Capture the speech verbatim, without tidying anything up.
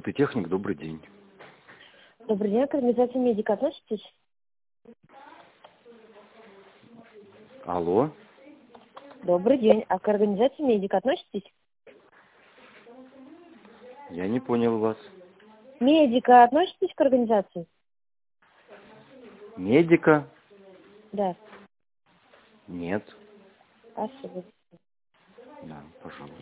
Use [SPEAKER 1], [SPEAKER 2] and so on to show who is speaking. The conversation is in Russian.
[SPEAKER 1] Институт и техник, добрый день.
[SPEAKER 2] Добрый день, к организации медика относитесь?
[SPEAKER 1] Алло.
[SPEAKER 2] Добрый день, а к организации медика относитесь?
[SPEAKER 1] Я не понял вас.
[SPEAKER 2] Медика относитесь к организации?
[SPEAKER 1] Медика?
[SPEAKER 2] Да.
[SPEAKER 1] Нет.
[SPEAKER 2] Спасибо.
[SPEAKER 1] Да, пожалуйста.